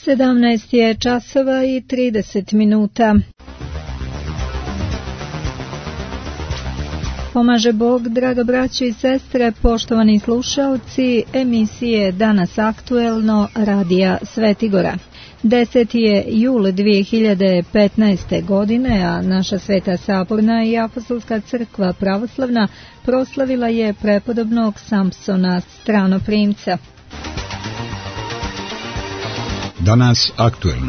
17 je časova i 30 minuta. Pomaže Bog, draga braćo i sestre, poštovani slušaoci emisije Danas aktuelno radija Svetigora. 10. je jul 2015. godine, a naša Sveta Saborna i Apostolska crkva pravoslavna proslavila je prepodobnog Samsona Stranoprimca. Danas aktuelno.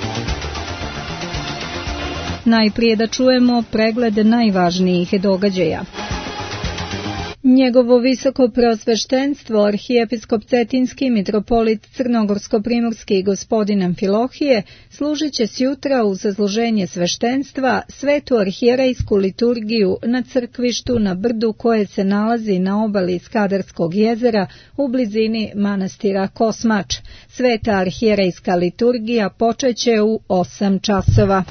Najprije da čujemo pregled najvažnijih događaja. Njegovo visoko preosveštenstvo, arhijepiskop Cetinski mitropolit Crnogorsko-primorski gospodin Amfilohije, služit će sjutra u sazloženje sveštenstva svetu arhijerejsku liturgiju na crkvištu na brdu koje se nalazi na obali Skadarskog jezera u blizini manastira Kosmač. Sveta arhijerejska liturgija počeće u 8 časova.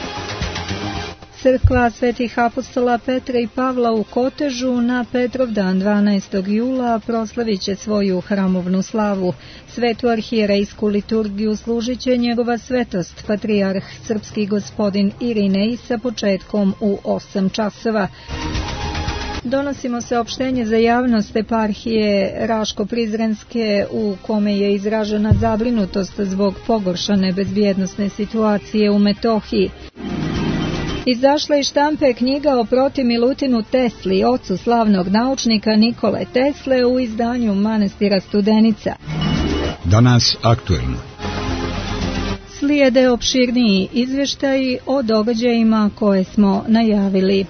Crkva svetih apostola Petra i Pavla u Kotežu na Petrovdan 12. jula proslavit će svoju hramovnu slavu. Svetu arhijerejsku liturgiju služit će njegova svetost, patrijarh srpski gospodin Irinej sa početkom u 8 časova. Donosimo saopštenje za javnost eparhije Raško-Prizrenske u kome je izražena zabrinutost zbog pogoršane bezbjednosne situacije u Metohiji. Izašla iz štampe knjiga o proti Milutinu Tesli, ocu slavnog naučnika Nikole Tesle u izdanju manastira Studenica. Danas aktuelno. Slijede opširniji izvještaji o događajima koje smo najavili.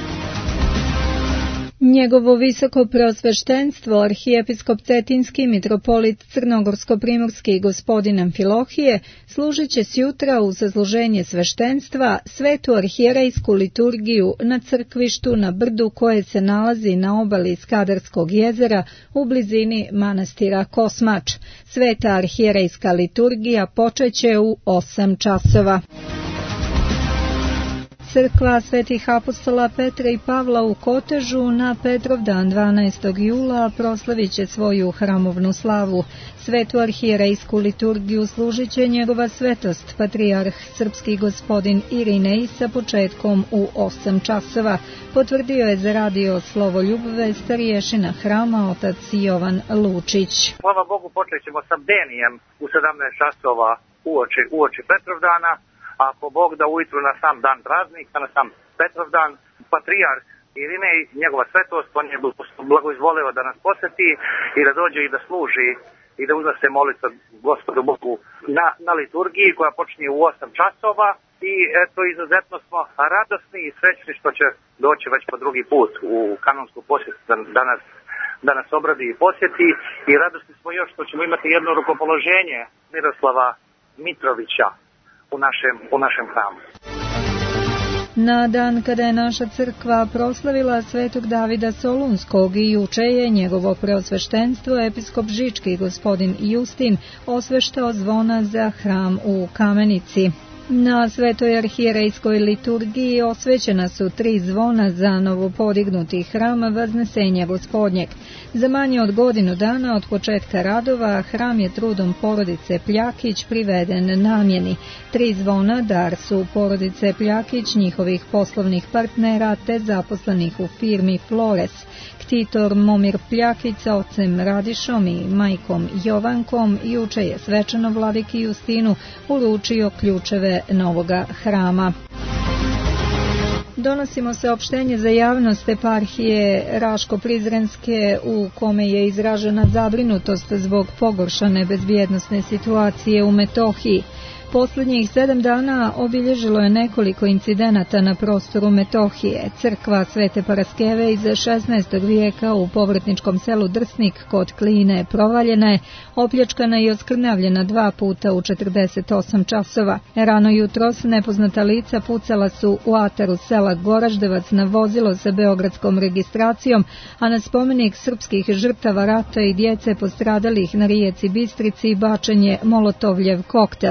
Njegovo visoko preosveštenstvo, arhijepiskop Cetinski mitropolit Crnogorsko-primorski gospodin Amfilohije, služit će sjutra u sazloženje sveštenstva svetu arhijerejsku liturgiju na crkvištu na brdu koje se nalazi na obali Skadarskog jezera u blizini manastira Kosmač. Sveta arhijerejska liturgija počeće u 8 časova. Crkva svetih apostola Petra i Pavla u Kotežu na Petrovdan 12. jula proslavit će svoju hramovnu slavu. Svetu arhijerejsku liturgiju služit će njegova svetost, patrijarh srpski gospodin Irinej sa početkom u 8 časova. Potvrdio je za radio Slovoljub starješina hrama otac Jovan Lučić. Hvala Bogu, počet ćemo sa bdenijem u 17 časova uoči Petrovdana. Ako Bog da ujutru na sam dan praznika, na sam Petrovdan, patrijarh Irinej, njegova svetost, on je blagoizvoleo da nas posjeti i da dođe i da služi i da uznose molitva Gospodu Bogu na liturgiji koja počinje u 8 časova i eto izuzetno smo radosni i srećni što će doći već po drugi put u kanonsku posjetu da nas obradi i posjeti i radosni smo još što ćemo imati jedno rukopoloženje Miroslava Mitrovića u našem hramu. Na dan kada je naša crkva proslavila svetog Davida Solunskog i juče je njegovo preosveštenstvo episkop Žički gospodin Justin osveštao zvona za hram u Kamenici. Na svetoj arhijerejskoj liturgiji osvećena su 3 zvona za novopodignuti hram Vaznesenja Gospodnjeg. Za manje od godinu dana od početka radova hram je trudom porodice Pljakić priveden namjeni. 3 zvona dar su porodice Pljakić, njihovih poslovnih partnera te zaposlenih u firmi Flores. Ktitor Momir Pljakić sa ocem Radišom i majkom Jovankom juče je svečano vladiki Justinu uručio ključeve novoga hrama. Donosimo saopštenje za javnost eparhije Raško-Prizrenske u kome je izražena zabrinutost zbog pogoršane bezbjednosne situacije u Metohiji. Posljednjih 7 dana obilježilo je nekoliko incidenata na prostoru Metohije. Crkva Svete Paraskeve iz 16. vijeka u povratničkom selu Drsnik kod Kline provaljena je, opljačkana i oskrnavljena 2 puta u 48 časova. Rano jutros nepoznata lica pucala su u ataru sela Goraždevac na vozilo sa beogradskom registracijom, a na spomenik srpskih žrtava rata i djece postradalih na rijeci Bistrici bačen je molotovljev koktel.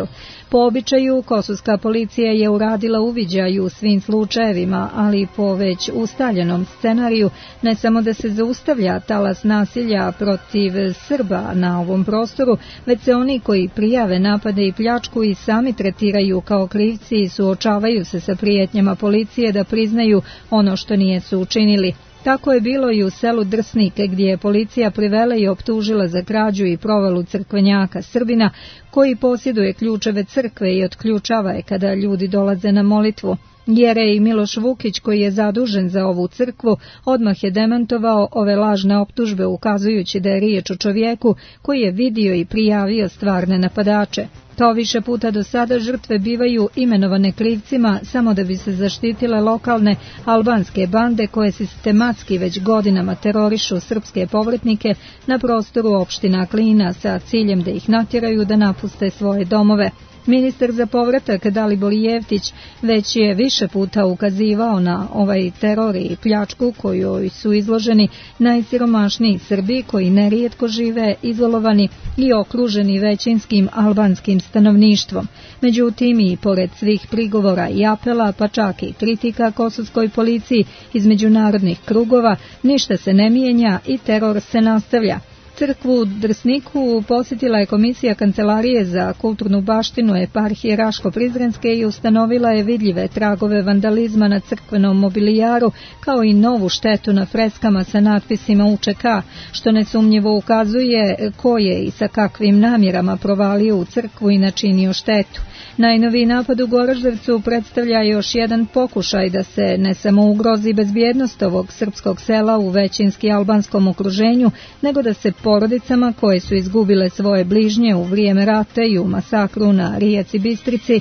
Po običaju, kosovska policija je uradila uviđaj u svim slučajevima, ali po već ustaljenom scenariju ne samo da se zaustavlja talas nasilja protiv Srba na ovom prostoru, već se oni koji prijave napade i pljačku i sami tretiraju kao krivci i suočavaju se sa prijetnjama policije da priznaju ono što nijesu učinili. Tako je bilo i u selu Drsnike, gdje je policija privela i optužila za krađu i provalu crkvenjaka Srbina, koji posjeduje ključeve crkve i otključava je kada ljudi dolaze na molitvu. Jerej Miloš Vukić, koji je zadužen za ovu crkvu, odmah je demantovao ove lažne optužbe, ukazujući da je riječ o čovjeku koji je vidio i prijavio stvarne napadače. Kao više puta do sada, žrtve bivaju imenovane krivcima samo da bi se zaštitile lokalne albanske bande koje sistematski već godinama terorišu srpske povratnike na prostoru opština Klina sa ciljem da ih natjeraju da napuste svoje domove. Ministar za povratak Dalibor Jeftić već je više puta ukazivao na ovaj teror i pljačku kojoj su izloženi najsiromašniji Srbi, koji nerijetko žive izolovani i okruženi većinskim albanskim stanovništvom. Međutim, i pored svih prigovora i apela, pa čak i kritika kosovskoj policiji iz međunarodnih krugova, ništa se ne mijenja i teror se nastavlja. Crkvu u Drsniku posjetila je Komisija Kancelarije za kulturnu baštinu eparhije Raško-Prizrenske i ustanovila je vidljive tragove vandalizma na crkvenom mobilijaru, kao i novu štetu na freskama sa natpisima UČK, što nesumnjivo ukazuje ko je i sa kakvim namjerama provalio u crkvu i načinio štetu. Najnoviji napad u Goraždevcu predstavlja još jedan pokušaj da se ne samo ugrozi bezbjednost ovog srpskog sela u većinski albanskom okruženju, nego da se porodicama koje su izgubile svoje bližnje u vrijeme rata i u masakru na rijeci Bistrici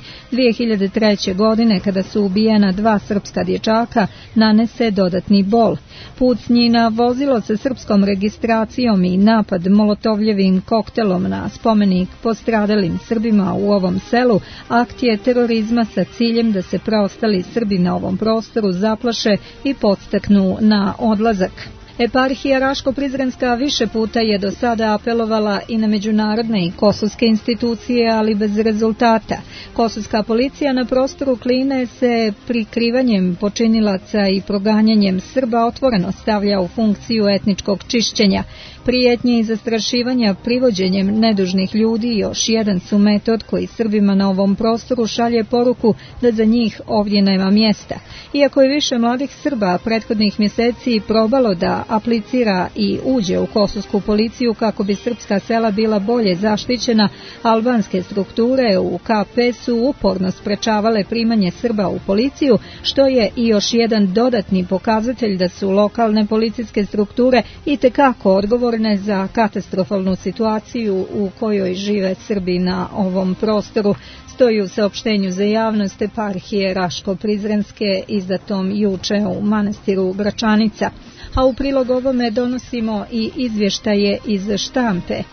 2003. godine, kada su ubijena 2 srpska dječaka, nanese dodatni bol. Pucnji na vozilo sa srpskom registracijom i napad molotovljevim koktelom na spomenik postradalim Srbima u ovom selu akt je terorizma sa ciljem da se preostali Srbi na ovom prostoru zaplaše i podstaknu na odlazak. Eparhija Raško-Prizrenska više puta je do sada apelovala i na međunarodne i kosovske institucije, ali bez rezultata. Kosovska policija na prostoru Kline se prikrivanjem počinilaca i proganjanjem Srba otvoreno stavlja u funkciju etničkog čišćenja. Prijetnje i zastrašivanja privođenjem nedužnih ljudi još jedan su metod koji Srbima na ovom prostoru šalje poruku da za njih ovdje nema mjesta. Iako je više mladih Srba prethodnih mjeseci probalo da aplicira i uđe u kosovsku policiju kako bi srpska sela bila bolje zaštićena, albanske strukture u KP su uporno sprečavale primanje Srba u policiju, što je i još jedan dodatni pokazatelj da su lokalne policijske strukture itekako odgovorne za katastrofalnu situaciju u kojoj žive Srbi na ovom prostoru, stoji u saopštenju za javnost eparhije Raško-Prizrenske izdatom juče u manastiru Gračanica. A u prilog ovome donosimo i izvještaje iz štampe.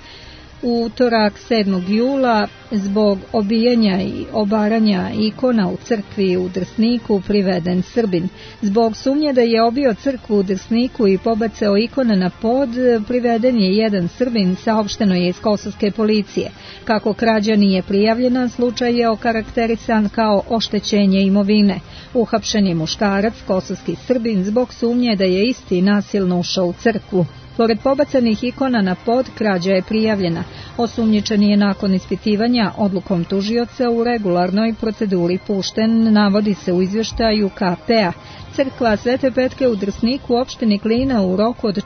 U utorak 7. jula zbog obijanja i obaranja ikona u crkvi u Drsniku priveden Srbin. Zbog sumnje da je obio crkvu u Drsniku i pobacao ikone na pod, priveden je jedan Srbin, saopšteno je iz kosovske policije. Kako krađa nije prijavljena, slučaj je okarakterisan kao oštećenje imovine. Uhapšen je muškarac, kosovski Srbin, zbog sumnje da je isti nasilno ušao u crkvu. Pored pobacanih ikona na pod, krađa je prijavljena. Osumnjičeni je nakon ispitivanja odlukom tužioca u regularnoj proceduri pušten, navodi se u izvještaju KP-a. Crkva Svete Petke u Drsniku u opštini Klina u roku od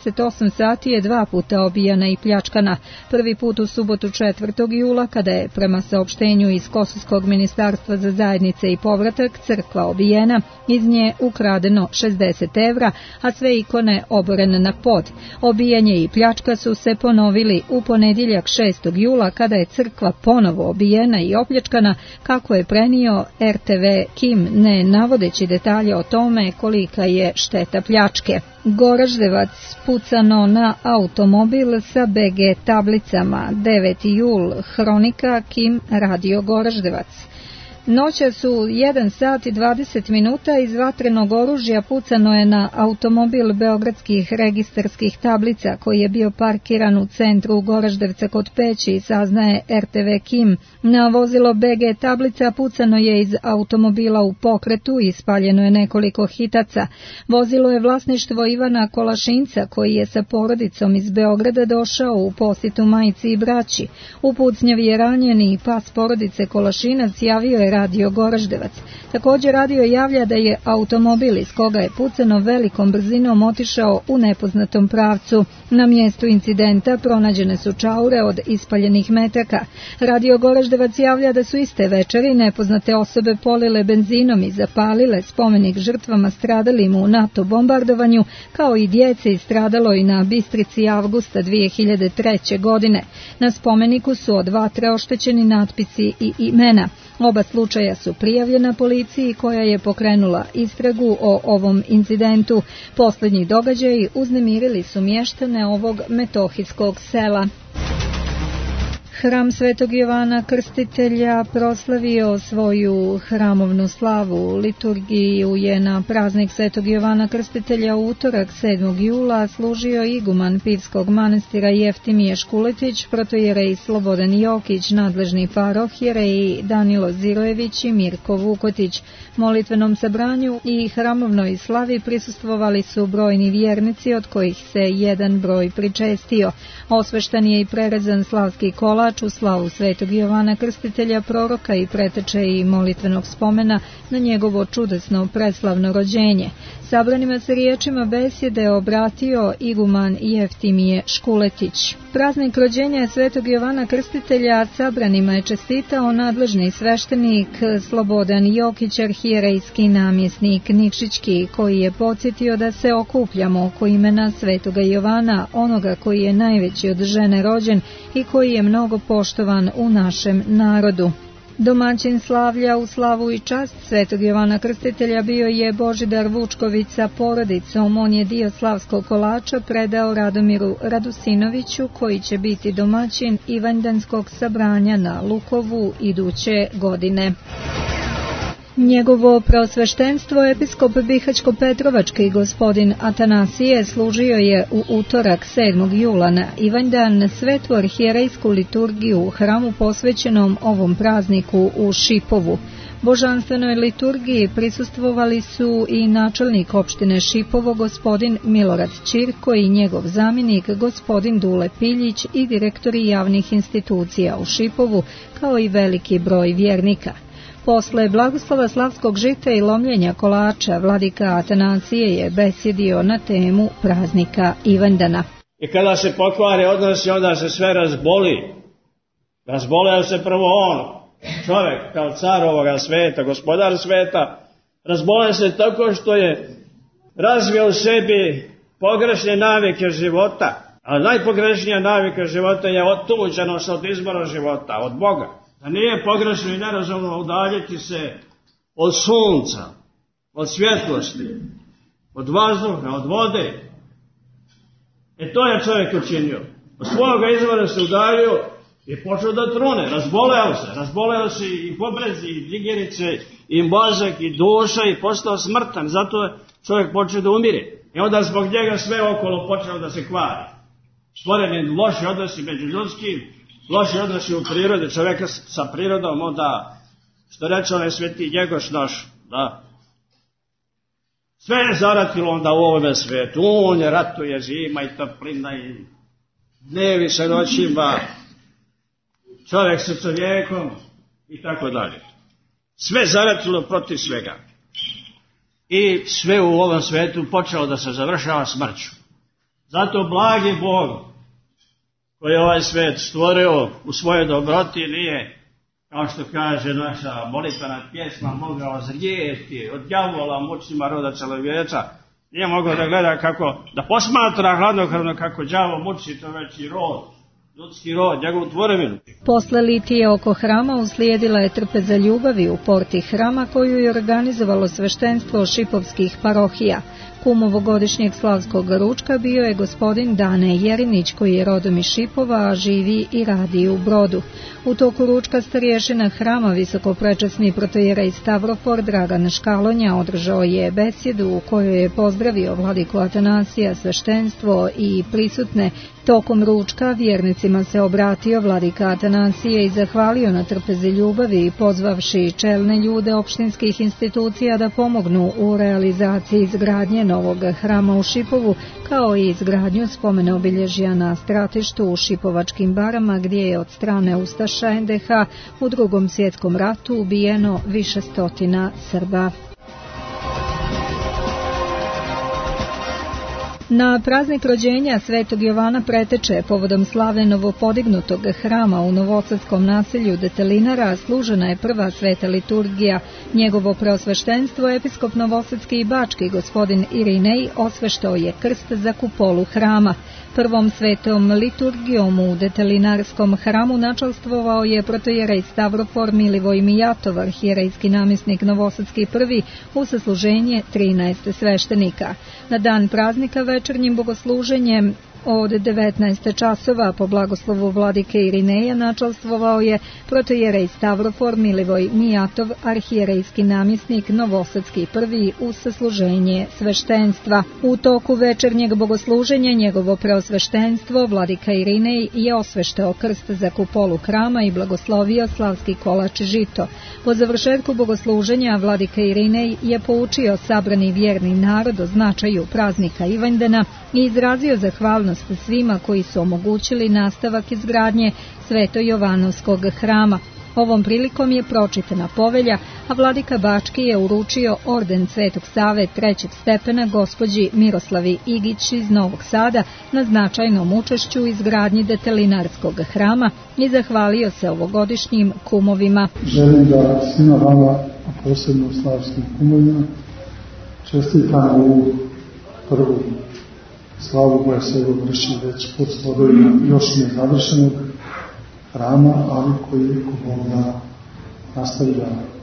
48 sati je 2 puta obijana i pljačkana. Prvi put u subotu 4. jula, kada je prema saopštenju iz Kosovskog ministarstva za zajednice i povratak crkva obijena, iz nje ukradeno 60 evra, a sve ikone oborene na pod. Obijanje i pljačka su se ponovili u ponedjeljak 6. jula, kada je crkva ponovo obijena i opljačkana, kako je prenio RTV Kim, ne navodeći detalje o tome kolika je šteta pljačke. Goraždevac, pucano na automobil sa BG tablicama. 9. jul, Hronika, Kim, Radio Goraždevac. Noćas u 1 sat i 20 minuta iz vatrenog oružja pucano je na automobil beogradskih registarskih tablica koji je bio parkiran u centru Goraždevca kod Peći, saznaje RTV Kim. Na vozilo BG tablica pucano je iz automobila u pokretu i spaljeno je nekoliko hitaca. Vozilo je vlasništvo Ivana Kolašinca koji je sa porodicom iz Beograda došao u posjetu majci i braći. U pucnjavi je ranjen i pas porodice Kolašinac, javio je Radio Goraždevac. Također radio javlja da je automobil iz koga je pucano velikom brzinom otišao u nepoznatom pravcu. Na mjestu incidenta pronađene su čaure od ispaljenih metaka. Radio Goraždevac javlja da su iste večeri nepoznate osobe polile benzinom i zapalile spomenik žrtvama stradalim u NATO bombardovanju, kao i djece stradalo i na Bistrici avgusta 2003. godine. Na spomeniku su od vatre oštećeni natpisi i imena. Oba slučaja su prijavljena policiji koja je pokrenula istragu o ovom incidentu. Posljednji događaji uznemirili su mještane ovog metohijskog sela. Hram Svetog Jovana Krstitelja proslavio svoju hramovnu slavu. Liturgiju je na praznik Svetog Jovana Krstitelja u utorak 7. jula služio iguman Pivskog manastira Jeftimije Škuletić, protojerej Slobodan Jokić, nadležni paroh jereji Danilo Zirojević i Mirko Vukotić. Molitvenom sabranju i hramovnoj slavi prisustvovali su brojni vjernici, od kojih se jedan broj pričestio. Osveštan je i prerezan slavski kolač u slavu Svetog Jovana Krstitelja, proroka i preteče i molitvenog spomena na njegovo čudesno preslavno rođenje. Sabranima se riječima besjede obratio iguman Jeftimije Škuletić. Praznik rođenja Svetog Jovana Krstitelja sabranima je čestitao nadležni sveštenik Slobodan Jokić, arhijerejski namjesnik Nikšićki, koji je podsjetio da se okupljamo oko imena Svetoga Jovana, onoga koji je najveći od žene rođen i koji je mnogo poštovan u našem narodu. Domaćin slavlja u slavu i čast Svetog Jovana Krstitelja bio je Božidar Vučković sa porodicom. On je dio slavskog kolača predao Radomiru Radusinoviću, koji će biti domaćin ivanjdanskog sabranja na Lukovu iduće godine. Njegovo preosveštenstvo episkop Bihaćko-Petrovački gospodin Atanasije služio je u utorak 7. jula na Ivanjdan svetu arhijerejsku liturgiju u hramu posvećenom ovom prazniku u Šipovu. Božanstvenoj liturgiji prisustvovali su i načelnik opštine Šipovo gospodin Milorad Ćirko i njegov zamjenik gospodin Dule Piljić i direktori javnih institucija u Šipovu, kao i veliki broj vjernika. Posle blagoslova slavskog žita i lomljenja kolača, vladika Atanasije je besjedio na temu praznika Ivanjdana. I kada se pokvari odnosi, onda se sve razboli. Razboleo se prvo on, čovjek kao car ovoga sveta, gospodar sveta. Razboleo se tako što je razvio u sebi pogrešne navike života. A najpogrešnija navika života je otuđenost od izbora života, od Boga. Da nije pogrešno i nerazumno udaljiti se od sunca, od svjetlosti, od vazduha, od vode. To je čovjek učinio. Od svoga izvora se udaljio i počeo da trune. Razboleo se i pobrezi, i digerice, i mozak, i duša, i postao smrtan. Zato je čovjek počeo da umire. I onda zbog njega sve okolo počeo da se kvari. Stvoreni loši odnosi među ljudskim, loši odnosi u prirodi, čovjeka sa prirodom, onda, što reče onaj sveti Njegoš naš, da. Sve je zaratilo onda u ovome svijetu. On je ratuje, zima i toplina i dnevi sa noćima, čovjek sa čovjekom i tako dalje. Sve zaratilo protiv svega. I sve u ovom svijetu počelo da se završava smrću. Zato blagi Bog, koji je ovaj svijet stvorio u svojoj dobroti, nije, kao što kaže naša molitvena pjesma, mogao zrijeti od đavola mučima roda čelovječa. Nije mogao da gleda kako, da posmatra hladnokrvno kako đavo muči to veći rod, ljudski rod, njegovu tvorevinu. Posle litije oko hrama uslijedila je trpeza ljubavi u porti hrama koju je organizovalo sveštenstvo šipovskih parohija. Kum ovogodišnjeg slavskog ručka bio je gospodin Dane Jerinić, koji je rodom iz Šipova, a živi i radi u Brodu. U toku ručka starješina hrama visokoprečasni protojerej Stavrofor Dragan Škalonja održao je besjedu u kojoj je pozdravio vladiku Atanasija, sveštenstvo i prisutne. Tokom ručka vjernicima se obratio vladika Atanasije i zahvalio na trpezi ljubavi, pozvavši čelne ljude opštinskih institucija da pomognu u realizaciji izgradnje novog hrama u Šipovu, kao i izgradnju spomene obilježja na stratištu u Šipovačkim barama, gdje je od strane ustaša NDH u Drugom svjetskom ratu ubijeno više stotina Srba. Na praznik rođenja Svetog Jovana Preteče povodom slave novopodignutog hrama u novosadskom naselju Detelinara služena je prva sveta liturgija. Njegovo preosveštenstvo, episkop novosadski i bački gospodin Irinej, osveštao je krst za kupolu hrama. Prvom svetom liturgijom u Detelinarskom hramu načalstvovao je protojerej Stavrofor Milivoj Mijatov, arhijerejski namjesnik novosadski prvi, u sasluženje 13 sveštenika. Na dan praznika večernjim bogosluženjem od 19 časova po blagoslovu vladike Irineja načalstvovao je protojerej Stavrofor Milivoj Mijatov, arhijerejski namjesnik novosadski prvi, u sasluženje sveštenstva. U toku večernjeg bogosluženja njegovo preosveštenstvo vladika Irinej je osveštao krst za kupolu hrama i blagoslovio slavski kolač žito. Po završetku bogosluženja vladika Irinej je poučio sabrani vjerni narod o značaju praznika Ivanjdana i izrazio zahvalnost svima koji su omogućili nastavak izgradnje Sveto-Jovanovskog hrama. Ovom prilikom je pročitana povelja, a vladika Bački je uručio orden Svetog Save trećeg stepena gospođi Miroslavi Igić iz Novog Sada na značajnom učešću u izgradnji Detelinarskog hrama i zahvalio se ovogodišnjim kumovima. Želim da svima vama, a posebno slavskim kumovima, čestitam ovu prvu slavu koja se vrši već pod slobodima još ne završenog hrama, ali koji Bog nastavlja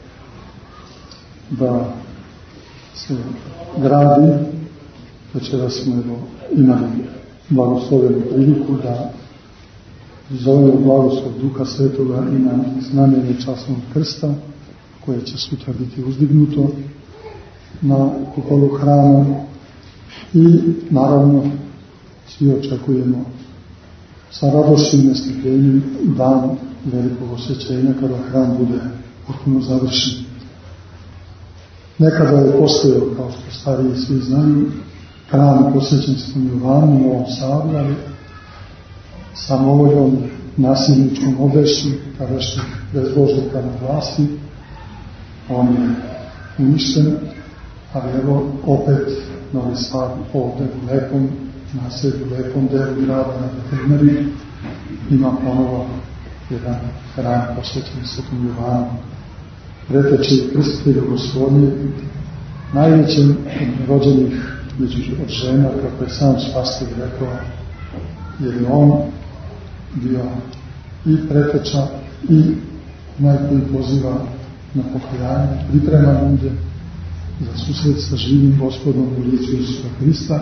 da se gradi. Večera smo imali blagoslovenu priliku da zovemo blagoslov Duha Svetoga i na znamenje časnog krsta, koje će sutra biti uzdignuto na kupolu hrama. I naravno svi očekujemo sa radošćim nestrpljenjem dan velikog osvećenja kada hram bude potpuno završen. Nekada je postojao, kao što stariji svi znaju, hram posvećen Svetom Jovanu u Novom Sadu, ali samovoljom nasilničkom obešću tadašnjih bezbožnika na vlasti on je uništen, ali evo opet Novi Sad ovdje u lepom naselju, lepom delu grada na Detelinari ima ponovo jedan hram posvećen Svetom Jovanu Preteče i Krstitelju Gospodnje, najvećem od rođenih od žena, kako je sam Spasitelj rekao, jer je on bio i preteča i najbolji poziva na pokajanje, priprema ljude za susret sa živim Gospodom u licu Isusa Hrista.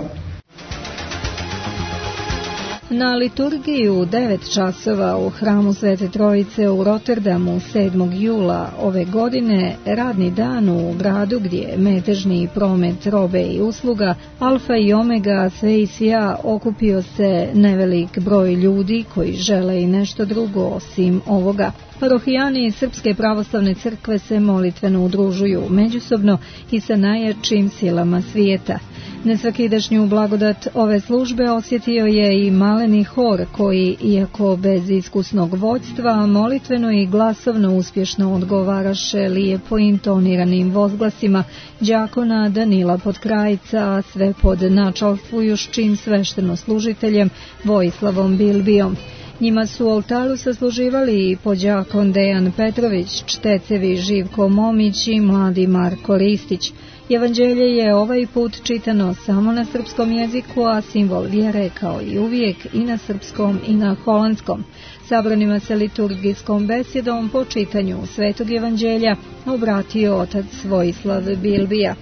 Na liturgiju 9 časova u hramu Svete Trojice u Rotterdamu 7. jula ove godine, radni dan u gradu gdje je metežni promet robe i usluga, alfa i omega, sve i svja, okupio se nevelik broj ljudi koji žele i nešto drugo osim ovoga. Parohijani Srpske pravoslavne crkve se molitveno udružuju međusobno i sa najjačim silama svijeta. Nesvakidašnju blagodat ove službe osjetio je i maleni hor koji, iako bez iskusnog vođstva, molitveno i glasovno uspješno odgovaraše lijepo intoniranim vozglasima đakona Danila Potkrajca, a sve pod načalstvujušćim svešteno-služiteljem Vojislavom Bilbijom. Njima su u oltaru sasluživali i pođakon Dejan Petrović, čtecevi Živko Momić i mladi Marko Ristić. Evanđelje je ovaj put čitano samo na srpskom jeziku, a simbol vjere kao i uvijek i na srpskom i na holandskom. Sabranima se liturgijskom besjedom po čitanju Svetog Evanđelja obratio otac Vojislav Bilbija.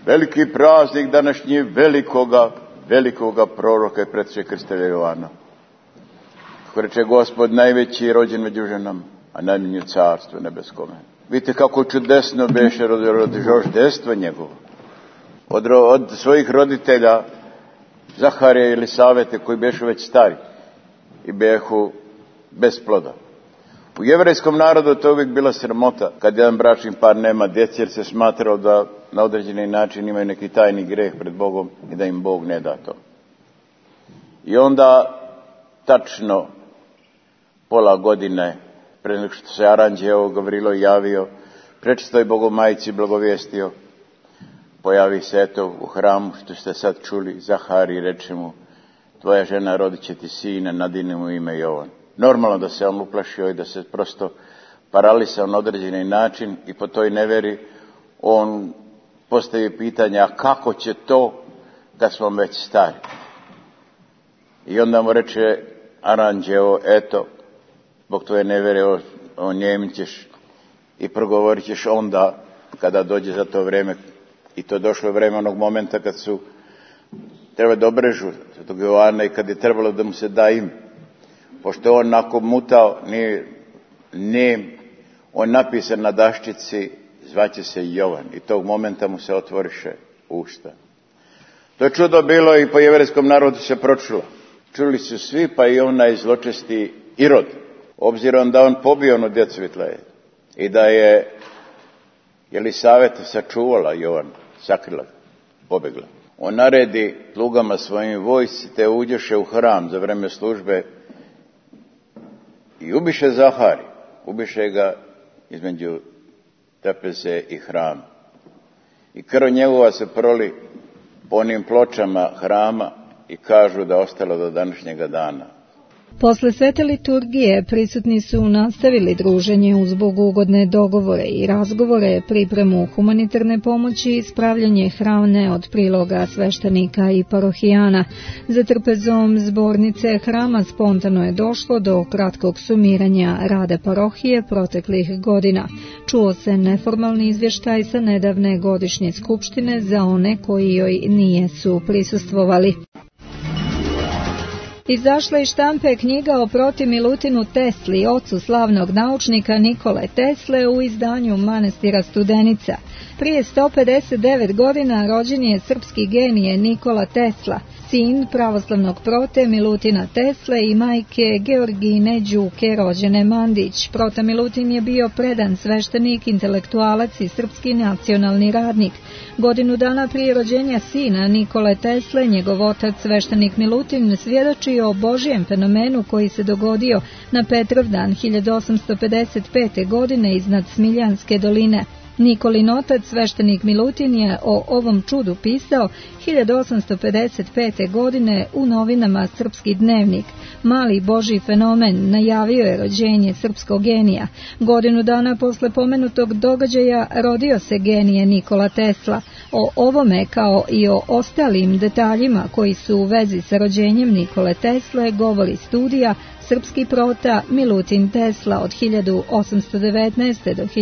Veliki praznik današnji velikoga proroka i predsvega krstitelja Jovana. Kako reče Gospod, najveći je rođen među ženama, a najmanji u carstvu nebeskome. Vidite kako čudesno beše rođenstvo njegovo. Od svojih roditelja, Zaharija i Elisavete, koji bešu već stari i behu bez ploda. U jevrejskom narodu to uvijek bila sramota kad jedan bračni par nema djece, jer se smatralo da na određeni način imaju neki tajni greh pred Bogom i da im Bog ne da to. I onda tačno pola godine pre nego što se Aranđeo Gavrilo javio, prečesto je Bogomajci blagovijestio, pojavi se eto u hramu, što ste sad čuli, Zahari, reče mu, tvoja žena rodit će ti sina, nadine mu ime Jovan. Normalno da se on uplašio i da se prosto paralisao na određeni način i po toj neveri on postavi pitanje, a kako će to kad smo već stari? I onda mu reče Aranđeo, eto, zbog tvoje nevere o njemu ćeš i progovorit ćeš onda kada dođe za to vreme. I to došlo je vreme onog momenta kad su treba da obrežu Svetog Jovana i kad je trebalo da mu se da ime. Pošto je on onako mutao, on napisan na daščici, zvaće se Jovan. I tog momenta mu se otvoriše usta. To je čudo bilo i po jevrejskom narodu se pročulo. Čuli su svi, pa i onaj zločesti Irod. Obzirom da on pobio onu djecu Vitleje i da je Elisaveta sačuvala Jovan, sakrila, pobegla. On naredi slugama svojim vojsci, te uđeše u hram za vreme službe i ubiše Zahari. Ubiše ga između trapeze i hrama. I krv njegova se proli po onim pločama hrama i kažu da ostalo do današnjega dana. Posle svete liturgije prisutni su nastavili druženje uz bogougodne dogovore i razgovore, pripremu humanitarne pomoći i spravljanje hrane od priloga sveštenika i parohijana. Za trpezom zbornice hrama spontano je došlo do kratkog sumiranja rada parohije proteklih godina. Čuo se neformalni izvještaj sa nedavne godišnje skupštine za one koji joj nijesu prisustvovali. Izašla iz štampe knjiga o proti Milutinu Tesli, ocu slavnog naučnika Nikole Tesle, u izdanju manastira Studenica. Prije 159 godina rođen je srpski genije Nikola Tesla, sin pravoslavnog prote Milutina Tesle i majke Georgine Đuke rođene Mandić. Prota Milutin je bio predan sveštenik, intelektualac i srpski nacionalni radnik. Godinu dana prije rođenja sina Nikole Tesle, njegov otac sveštenik Milutin svjedočio o Božijem fenomenu koji se dogodio na Petrovdan 1855. godine iznad Smiljanske doline. Nikolin otac, sveštenik Milutin, je o ovom čudu pisao 1855. godine u novinama Srpski dnevnik. Mali Božji fenomen najavio je rođenje srpskog genija. Godinu dana posle pomenutog događaja rodio se genije Nikola Tesla. O ovome, kao i o ostalim detaljima koji su u vezi sa rođenjem Nikole Tesle, govori studija Srpski prota Milutin Tesla od 1819. do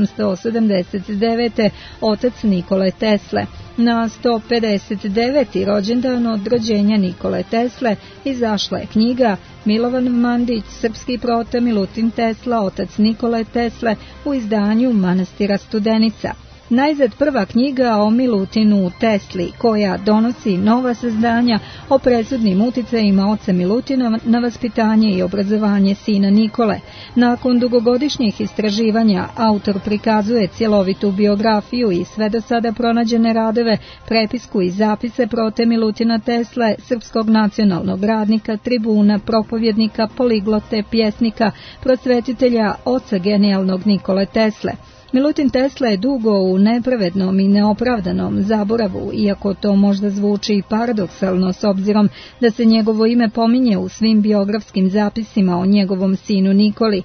1889. otac Nikole Tesle. Na 159. rođendan od rođenja Nikole Tesle izašla je knjiga Milovan Mandić, Srpski prota Milutin Tesla, otac Nikole Tesle, u izdanju manastira Studenica. Najzad prva knjiga o Milutinu Tesli, koja donosi nova saznanja o presudnim uticajima oca Milutina na vaspitanje i obrazovanje sina Nikole. Nakon dugogodišnjih istraživanja, autor prikazuje cjelovitu biografiju i sve do sada pronađene radove, prepisku i zapise prote Milutina Tesle, srpskog nacionalnog radnika, tribuna, propovjednika, poliglote, pjesnika, prosvetitelja, oca genijalnog Nikole Tesle. Milutin Tesla je dugo u nepravednom i neopravdanom zaboravu, iako to možda zvuči paradoksalno s obzirom da se njegovo ime pominje u svim biografskim zapisima o njegovom sinu Nikoli.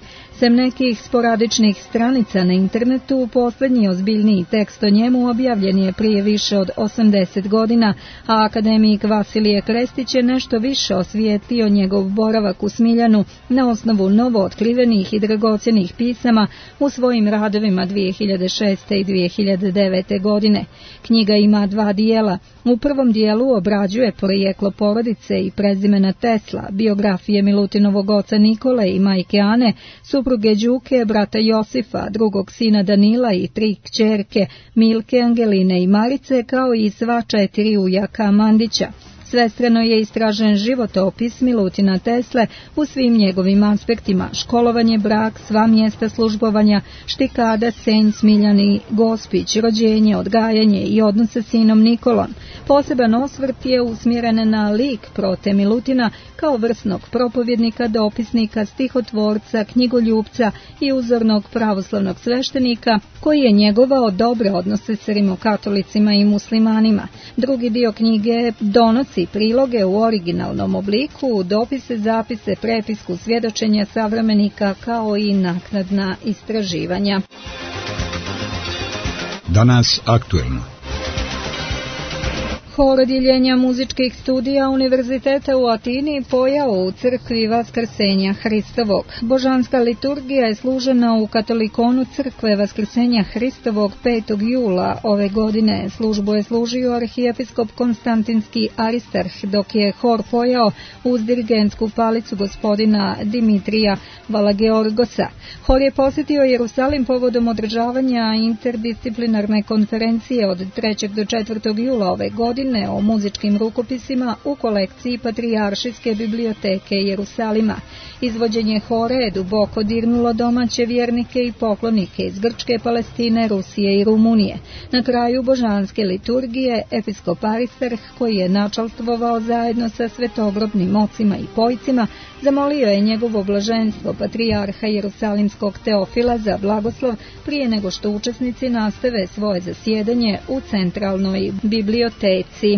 Sem nekih sporadičnih stranica na internetu, posljednji ozbiljniji tekst o njemu objavljen je prije više od 80 godina, a akademik Vasilije Krestić je nešto više osvijetlio njegov boravak u Smiljanu na osnovu novo otkrivenih i dragocjenih pisama u svojim radovima 2006. i 2009. godine. Knjiga ima 2 dijela. U prvom dijelu obrađuje porijeklo porodice i prezimena Tesla, biografije Milutinovog oca Nikole i majke Ane, supruge Đuke, brata Josifa, drugog sina Danila i 3 kćerke, Milke, Angeline i Marice, kao i sva 4 ujaka Mandića. Svestrano je istražen životopis Milutina Tesle u svim njegovim aspektima: školovanje, brak, sva mjesta službovanja, Štikada, Senj, Smiljan i Gospić, rođenje, odgajanje i odnose s sinom Nikolom. Poseban osvrt je usmjeren na lik Prote Milutina kao vrsnog propovjednika, dopisnika, stihotvorca, knjigoljupca i uzornog pravoslavnog sveštenika koji je njegovao dobre odnose s rimokatolicima i muslimanima. Drugi dio knjige donosi priloge u originalnom obliku, dopise, zapise, prepisku, svjedočenja savremenika kao i naknadna istraživanja. Danas aktuelno. Hor odjeljenja muzičkih studija Univerziteta u Atini pojao u crkvi Vaskrsenja Hristovog. Božanska liturgija je služena u katolikonu crkve Vaskrsenja Hristovog 5. jula ove godine. Službu je služio arhijepiskop Konstantinski Aristarh, dok je hor pojao uz dirigentsku palicu gospodina Dimitrija Valageorgosa. Hor je posjetio Jerusalim povodom održavanja interdisciplinarne konferencije od 3. do 4. jula ove godine o muzičkim rukopisima u kolekciji Patrijaršijske biblioteke Jerusalima. Izvođenje hora je duboko dirnulo domaće vjernike i poklonike iz Grčke, Palestine, Rusije i Rumunije. Na kraju božanske liturgije episkop Aristarh, koji je načalstvovao zajedno sa svetogrobnim ocima i pojcima, zamolio je njegovo blaženstvo patrijarha Jerusalimskog Teofila za blagoslov prije nego što učesnici nastave svoje zasjedanje u centralnoj biblioteci.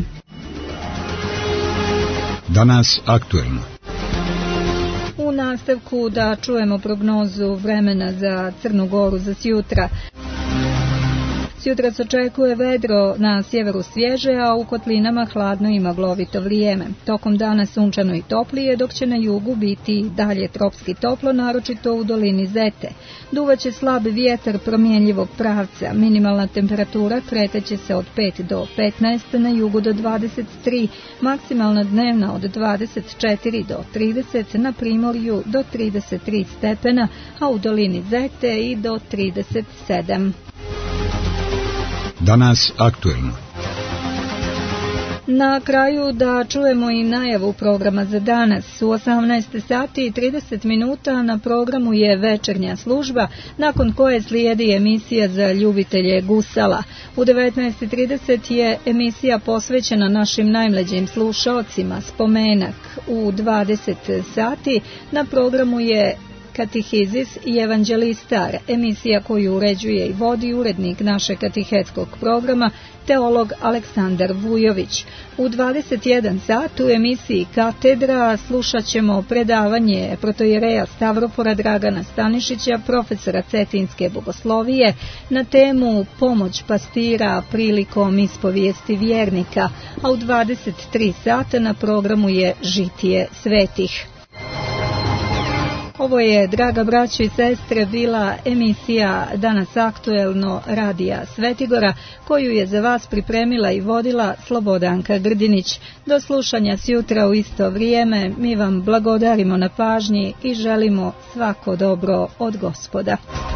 Danas aktuelno. U nastavku da čujemo prognozu vremena za Crnu Goru za sjutra. Sjutra se očekuje vedro, na sjeveru svježe, a u kotlinama hladno i maglovito vrijeme. Tokom dana sunčano i toplije, dok će na jugu biti dalje tropski toplo, naročito u dolini Zete. Duvaće slab vjetar promjenjivog pravca. Minimalna temperatura kreteće se od 5 do 15, na jugu do 23, maksimalna dnevna od 24 do 30, na primorju do 33 stepena, a u dolini Zete i do 37. Danas aktuelno. Na kraju da čujemo i najavu programa za danas. U 18 sati i 30 minuta na programu je večernja služba, nakon koje slijedi emisija za ljubitelje gusala. U 19.30 je emisija posvećena našim najmlađim slušaocima, Spomenak. U 20 sati na programu je Katihizis i evanđelistar, emisija koju uređuje i vodi urednik našeg katehetskog programa, teolog Aleksandar Vujović. U 21 sat u emisiji Katedra slušat ćemo predavanje protojereja Stavropora Dragana Stanišića, profesora Cetinske bogoslovije, na temu pomoć pastira prilikom ispovijesti vjernika, a u 23 sata na programu je Žitije svetih. Ovo je, draga braćo i sestre, bila emisija Danas aktuelno radija Svetigora, koju je za vas pripremila i vodila Slobodanka Grdinić. Do slušanja sjutra u isto vrijeme. Mi vam blagodarimo na pažnji i želimo svako dobro od Gospoda.